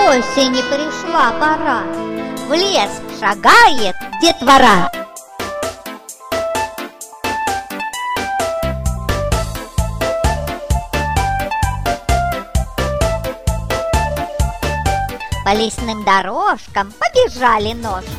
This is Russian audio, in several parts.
Осени пришла пора, в лес шагает детвора. По лесным дорожкам побежали ножки.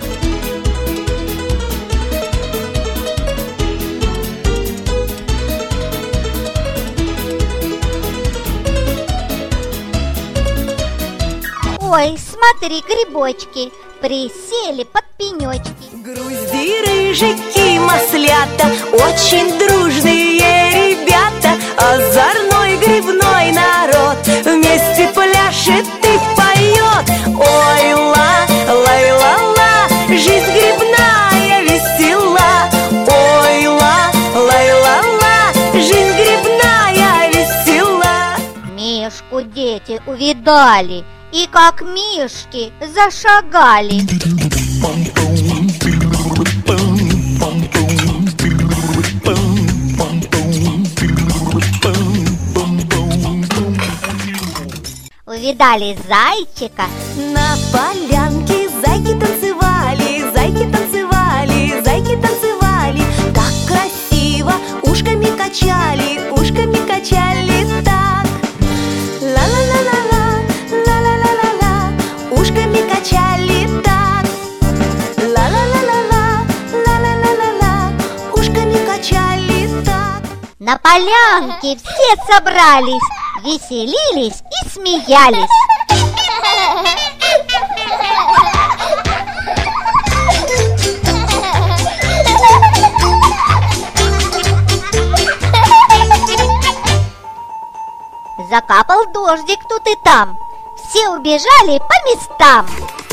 Ой, смотри, грибочки присели под пенечки. Грузди, рыжики, маслята, очень дружные ребята. Озорной грибной народ вместе пляшет и поет. Ой-ла, лай-ла-ла, жизнь грибная весела. Ой-ла, лай-ла-ла, жизнь грибная весела. Мишку дети увидали и как мишки зашагали. Увидали зайчика. На полянке зайки танцевали, зайки танцевали, зайки танцевали. Так красиво ушками качали так. Ла-ла-ла-ла-ла, ла-ла-ла-ла-ла, ушками качали так. Ла-ла-ла-ла-ла, ла-ла-ла-ла-ла, ушками качали так. На полянке все собрались, веселились и смеялись. Закапал дождик тут и там, все убежали по местам.